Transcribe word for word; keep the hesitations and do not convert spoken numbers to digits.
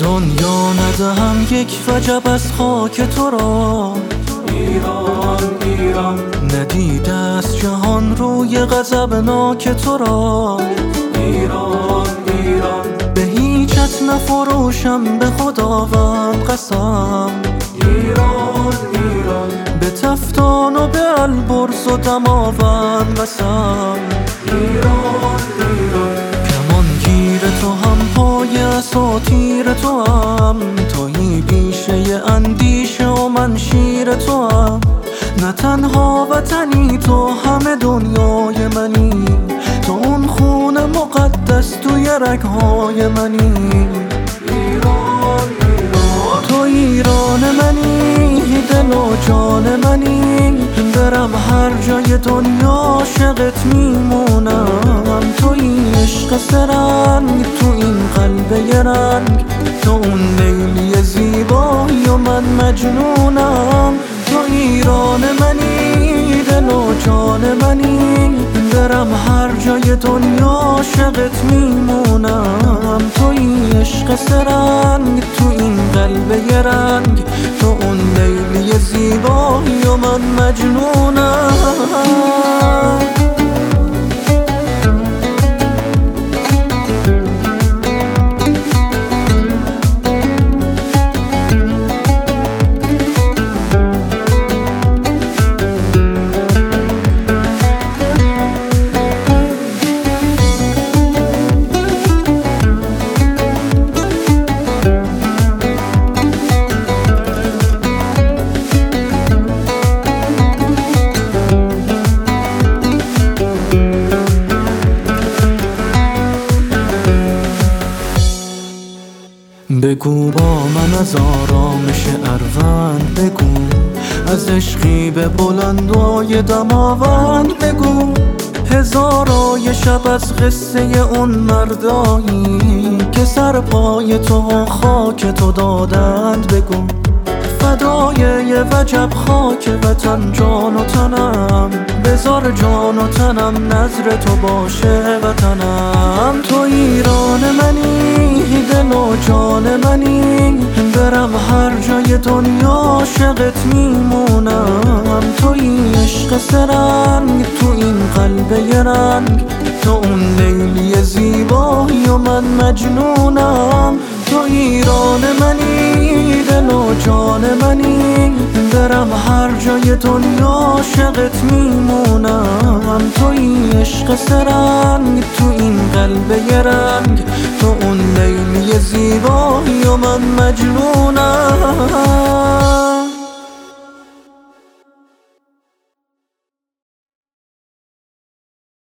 دنیا ندهم یک وجب از خاک تو را. ایران ایران ندیده است جهان روی غضبناک تو را. ایران ایران به هیچت نفروشم به خداوند قسم. ایران ایران به تفتان و به البرز و دماوند قسم. ایران ایران کمانگیر تو هم پای اساطیر تو هم، تویی بیشه اندیشه و من شیر تو هم. نه تنها وطنی تو همه دنیای منی، تو اون خون مقدس توی رگهای منی. ایران ایران تو ایران منی، دل و جان منی، برم هر جای دنیا عاشقت میمونم. تویی عشق سرنگ تو این قلب یه رنگ، تو اون لیلی زیبایی و من مجنونم. تو ایران منی، دل و جان منی، برم هر جای دنیا عاشقت میمونم. تویی عشق سرنگ تو این قلب یه رنگ، تو اون لیلی زیبایی و من مجنونم. بگو با من از آرامش اروند، بگو از عشقی به بلندای دماوند، بگو هزارای شب از قصه اون مردایی که سر پای تو خاک تو دادند. بگو فدای یه وجب خاک وطن جان و تنم، بذار جان و تنم نظر تو باشه وطنم. تو ایران منی، دل و جان منی، برم هر جای دنیا عاشقت میمونم. تویی عشق سرنگ تو این قلب یه رنگ، تو اون لیلی زیبایی و من مجنونم. تو ایران منی، دل و جان منی، برم هر جای دنیا عاشقت میمونم. تویی عشق سرنگ تو این قلب یه رنگ، تو اون لیلی زیبایی و من مجنونم.